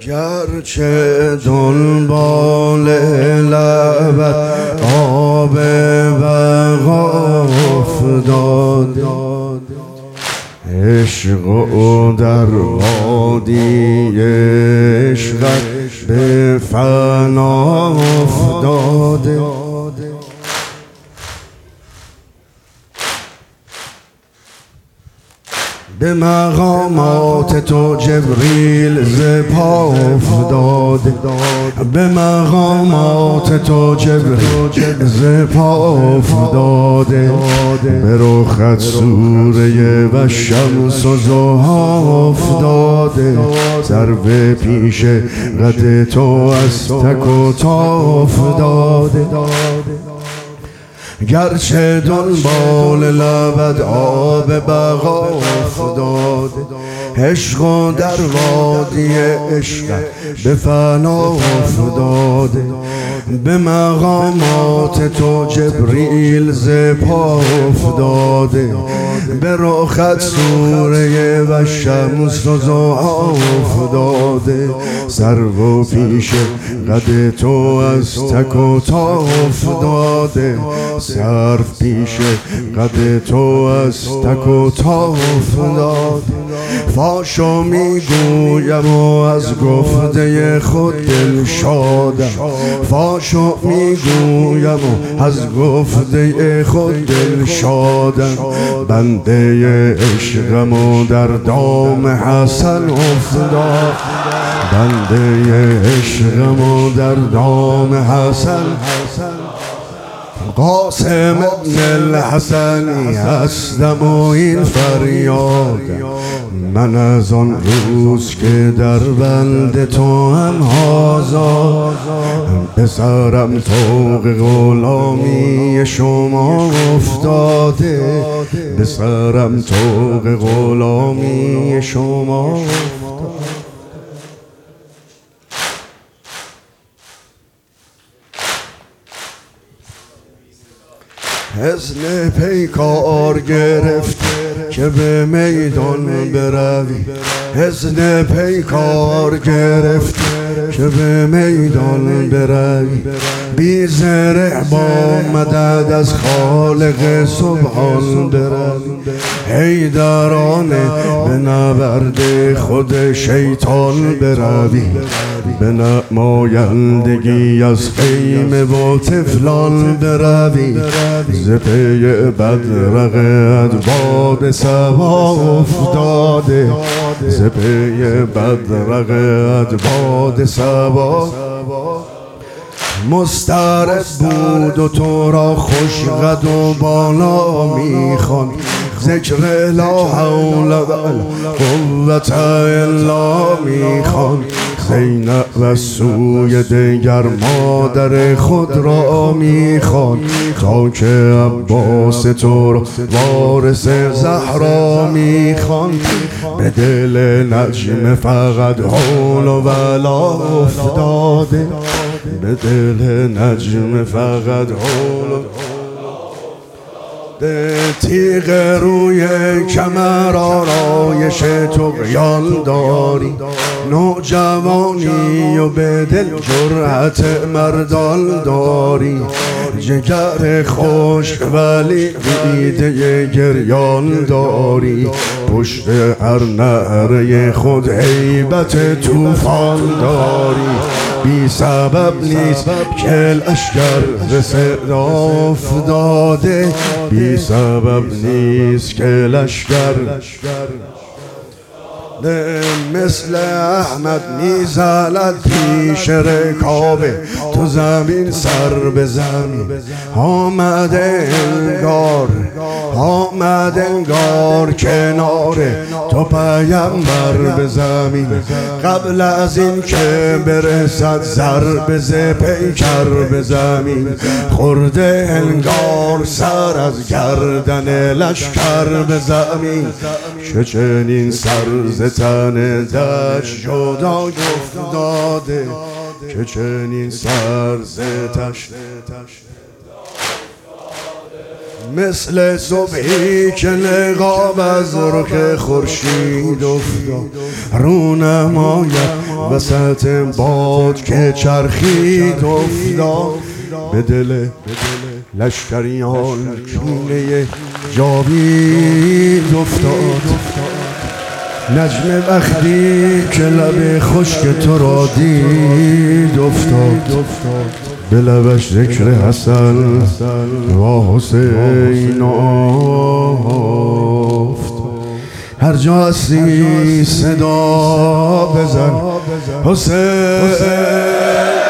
گرچه دنبال لبت آب بقا افتاد، عشق و در وادی عشقت به فنا افتاده. به مقامات تو جبریل ز پا افتاده، به مقامات تو جبریل ز پا افتاده، به رخت سوره و شمس و ضحی افتاده، سر به پیش قد تو از تک و تا افتاده. گرچه دنبال لبت آب بقا افتاده، عشق و در وادی عشقت به فنا افتاده، به مقامات تو جبریل ز پا افتاده، به رخت سوره و شمس و ضحی افتاده، سر و پیش قد تو از تک و تا افتاده، سر پیش قد تو از تک و تا افتاده. فاشو میگویم و از گفته خود دل شادم، فاشو میگویم و از گفته خود دل شادم، بنده عشقم و در دام حسن افتاد، بنده عشقم و در دام حسن. قاسم ابن الحسنی هستم و این فریادم، من از آن روز که در بند تو هم آزاد، به سرم طوق غلامی شما افتاده، به سرم طوق غلامی شما افتاده. حزن پیکار گرفت که به میدان بروی، حزن پیکار گرفت که به میدان بروی، بی زره با مدد از خالق سبحان بروی، حیدرانه به نبرد خود شیطان بروی، به نمایندگی از خیمه و طفلان بروی، ز پی بدرق ادباد صبا افتاده، ز پی بدرق ادباد صبا. مستعرب بود و تو را خوش قد و بالا میخوان، ذکر لا حول ولا قوة الا میخوان، زینب و سوی دگر مادر خود را میخوان، تا که عباس تو را وارث زهرا میخوان، به دل نجم فقط حول و ولا افتاده، به دل نجم فقط حول تیغ روی کمر آرایش طغیان داری، نوجوانی و به دل جرأت مردان داری، جگر خشک ولی دیده گریان داری، پشت هر نعره خود هیبت طوفان داری، بی سبب نیست که لشکر ز صدا افتاده، بی سبب نیست که لشکر مثل احمد میزلد پیش رکاب تو زمین، سر به زمین آمده انگار، آمده انگار کنار تو پیمبر به زمین، قبل از این که برسد ضربه ز پیکر به زمین، خورده انگار سر از گردن لشکر به زمین، که چنین سر ز تن دشت جدا افتاده، که چنین سر ز تشت مثل صبحی که نقاب از رخ خورشید افتاد، رونماید وسط باد که چرخید افتاد به دل لشکریان کینه جاوید افتاد. نجم وقتی که لب خشک تو را دید افتاد، به لبش ذکر حسن و حسین افتاد. هر جا هستی صدا بزن حسین.